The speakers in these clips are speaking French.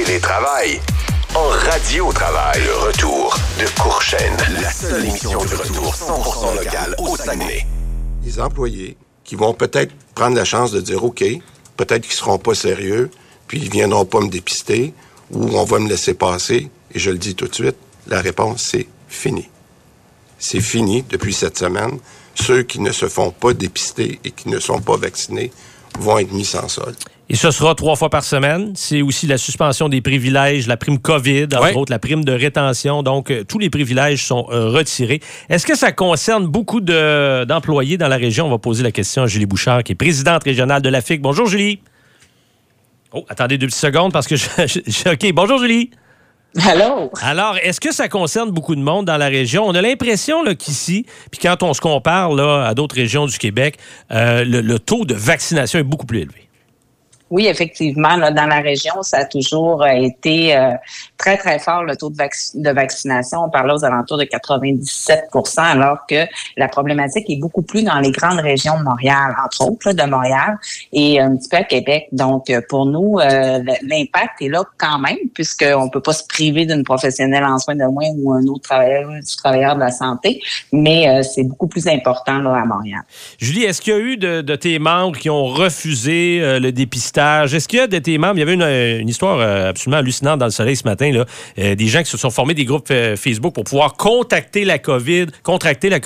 télétravail, en radio-travail. Le retour de Courchaine, la seule émission de retour 100% locale au Saguenay. Les employés qui vont peut-être prendre la chance de dire « OK », peut-être qu'ils ne seront pas sérieux, puis ils ne viendront pas me dépister, ou on va me laisser passer, et je le dis tout de suite, la réponse, c'est fini. C'est fini depuis cette semaine. Ceux qui ne se font pas dépister et qui ne sont pas vaccinés vont être mis sans solde. Et ce sera 3 fois par semaine. C'est aussi la suspension des privilèges, la prime COVID, entre autres, la prime de rétention. Donc, tous les privilèges sont retirés. Est-ce que ça concerne beaucoup d'employés dans la région? On va poser la question à Julie Bouchard, qui est présidente régionale de la FIC. Bonjour, Julie. Oh, attendez 2 petites secondes parce que OK, bonjour, Julie. Allô? Alors, est-ce que ça concerne beaucoup de monde dans la région? On a l'impression là, qu'ici, puis quand on se compare là, à d'autres régions du Québec, le taux de vaccination est beaucoup plus élevé. Oui, effectivement, là, dans la région, ça a toujours été très, très fort, le taux de vaccination. On parlait aux alentours de 97 % alors que la problématique est beaucoup plus dans les grandes régions de Montréal, entre autres, là, de Montréal, et un petit peu à Québec. Donc, pour nous, l'impact est là quand même, puisqu'on ne peut pas se priver d'une professionnelle en soins de moins ou un autre travailleur de la santé, mais c'est beaucoup plus important là, à Montréal. Julie, est-ce qu'il y a eu de tes membres qui ont refusé le dépistage? Est-ce qu'il y a de tes membres? Il y avait une histoire absolument hallucinante dans le Soleil ce matin, là. Des gens qui se sont formés des groupes Facebook pour pouvoir contracter la COVID, pour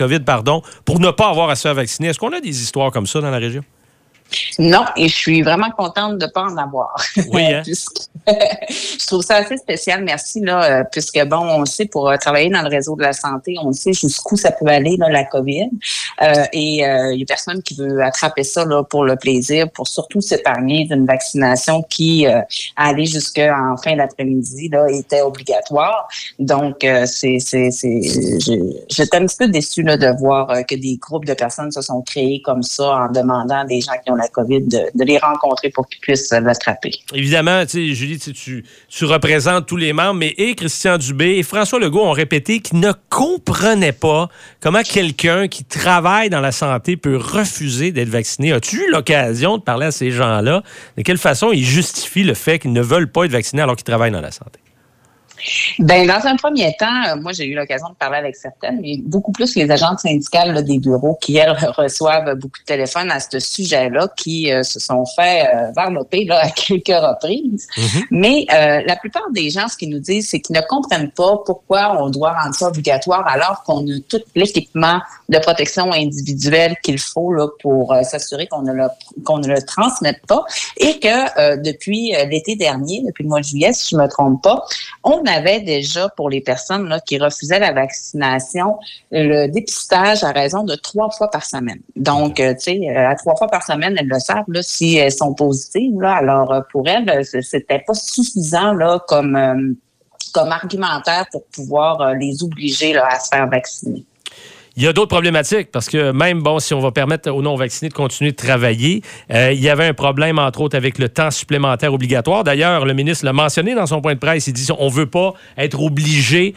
ne pas avoir à se faire vacciner. Est-ce qu'on a des histoires comme ça dans la région? Non, et je suis vraiment contente de ne pas en avoir. Oui, hein? Je trouve ça assez spécial, merci, là, puisque, bon, on le sait, pour travailler dans le réseau de la santé, on sait jusqu'où ça peut aller, là, la COVID. Il y a personne qui veut attraper ça là, pour le plaisir, pour surtout s'épargner d'une vaccination qui, allait jusqu'en fin d'après-midi, là, était obligatoire. Donc, j'étais un petit peu déçue là, de voir que des groupes de personnes se sont créés comme ça en demandant à des gens qui ont la COVID de les rencontrer pour qu'ils puissent l'attraper. Évidemment, tu sais, Julie, tu représentes tous les membres, mais et Christian Dubé et François Legault ont répété qu'ils ne comprenaient pas comment quelqu'un qui travaille dans la santé peut refuser d'être vacciné. As-tu eu l'occasion de parler à ces gens-là? De quelle façon ils justifient le fait qu'ils ne veulent pas être vaccinés alors qu'ils travaillent dans la santé? Ben, dans un premier temps, moi, j'ai eu l'occasion de parler avec certaines, mais beaucoup plus les agentes syndicales là, des bureaux qui, elles, reçoivent beaucoup de téléphones à ce sujet-là, qui se sont fait varloper là, à quelques reprises. Mm-hmm. Mais la plupart des gens, ce qu'ils nous disent, c'est qu'ils ne comprennent pas pourquoi on doit rendre ça obligatoire alors qu'on a tout l'équipement de protection individuelle qu'il faut là, pour s'assurer qu'on ne le transmette pas et que depuis l'été dernier, depuis le mois de juillet, si je me trompe pas, on avait déjà pour les personnes là, qui refusaient la vaccination le dépistage à raison de 3 fois par semaine. Donc, tu sais, à 3 fois par semaine, elles le savent là, si elles sont positives. Là, alors, pour elles, c'était pas suffisant là, comme argumentaire pour pouvoir les obliger là, à se faire vacciner. Il y a d'autres problématiques parce que même, bon, si on va permettre aux non-vaccinés de continuer de travailler, il y avait un problème, entre autres, avec le temps supplémentaire obligatoire. D'ailleurs, le ministre l'a mentionné dans son point de presse. Il dit on ne veut pas être obligé,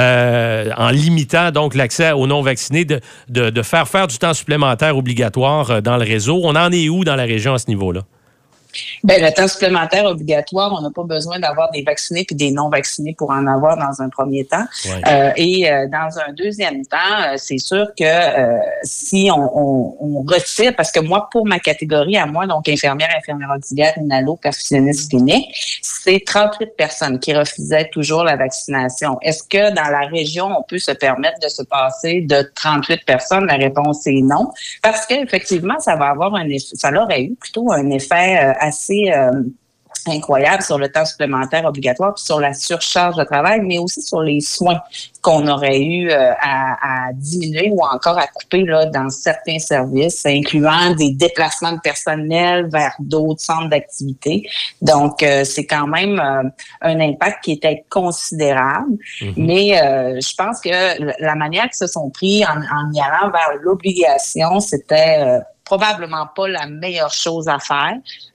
en limitant donc l'accès aux non-vaccinés, de faire du temps supplémentaire obligatoire dans le réseau. On en est où dans la région à ce niveau-là? Ben, le temps supplémentaire obligatoire, on n'a pas besoin d'avoir des vaccinés puis des non-vaccinés pour en avoir dans un premier temps. Ouais. Dans un deuxième temps, c'est sûr que si on retire, parce que moi, pour ma catégorie à moi, donc infirmière auxiliaire, inhalo, perfusionniste clinique, c'est 38 personnes qui refusaient toujours la vaccination. Est-ce que dans la région, on peut se permettre de se passer de 38 personnes? La réponse est non, parce qu'effectivement, ça va avoir un effet, ça l'aurait eu plutôt un effet assez incroyable sur le temps supplémentaire obligatoire, puis sur la surcharge de travail, mais aussi sur les soins qu'on aurait eu à diminuer ou encore à couper là, dans certains services, incluant des déplacements de personnel vers d'autres centres d'activité. Donc, c'est quand même un impact qui était considérable. Mm-hmm. Mais je pense que la manière qu'ils se sont pris en y allant vers l'obligation, c'était probablement pas la meilleure chose à faire.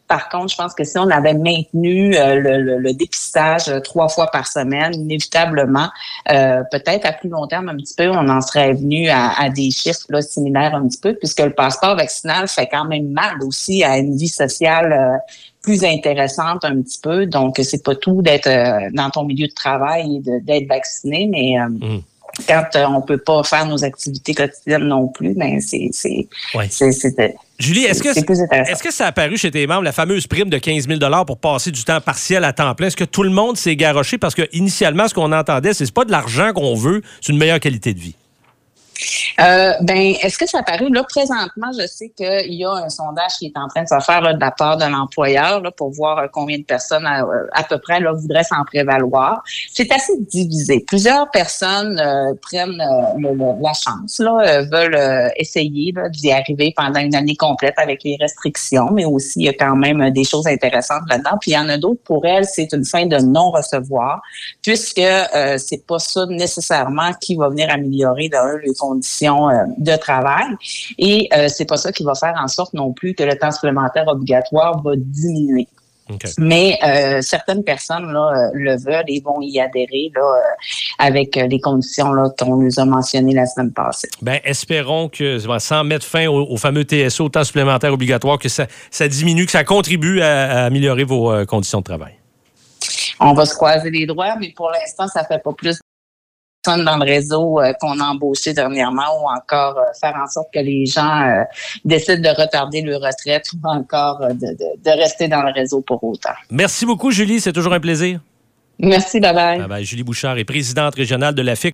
Par contre, je pense que si on avait maintenu le dépistage 3 fois par semaine, inévitablement, peut-être à plus long terme un petit peu, on en serait venu à des chiffres là, similaires un petit peu, puisque le passeport vaccinal fait quand même mal aussi à une vie sociale plus intéressante un petit peu. Donc, c'est pas tout d'être dans ton milieu de travail et d'être vacciné, mais quand on peut pas faire nos activités quotidiennes non plus, ben c'est Julie, est-ce que ça a apparu chez tes membres, la fameuse prime de 15 000 pour passer du temps partiel à temps plein? Est-ce que tout le monde s'est garoché? Parce que initialement, ce qu'on entendait, c'est pas de l'argent qu'on veut, c'est une meilleure qualité de vie. Est-ce que ça a paru? Là, présentement, je sais qu'il y a un sondage qui est en train de se faire là, de la part de l'employeur là, pour voir combien de personnes à peu près là, voudraient s'en prévaloir. C'est assez divisé. Plusieurs personnes prennent la chance, là, veulent essayer là, d'y arriver pendant une année complète avec les restrictions, mais aussi il y a quand même des choses intéressantes là-dedans. Puis il y en a d'autres, pour elles, c'est une fin de non-recevoir, puisque c'est pas ça nécessairement qui va venir améliorer les conditions de travail. Et c'est pas ça qui va faire en sorte non plus que le temps supplémentaire obligatoire va diminuer. Okay. Mais certaines personnes là, le veulent et vont y adhérer là, avec les conditions là, qu'on nous a mentionnées la semaine passée. Bien, espérons que, sans mettre fin au fameux TSO, temps supplémentaire obligatoire, que ça diminue, que ça contribue à améliorer vos conditions de travail. On va se croiser les doigts, mais pour l'instant, ça fait pas plus dans le réseau qu'on a embauché dernièrement ou encore faire en sorte que les gens décident de retarder leur retraite ou encore de rester dans le réseau pour autant. Merci beaucoup, Julie. C'est toujours un plaisir. Merci, bye-bye. Bye-bye. Julie Bouchard est présidente régionale de la FIC.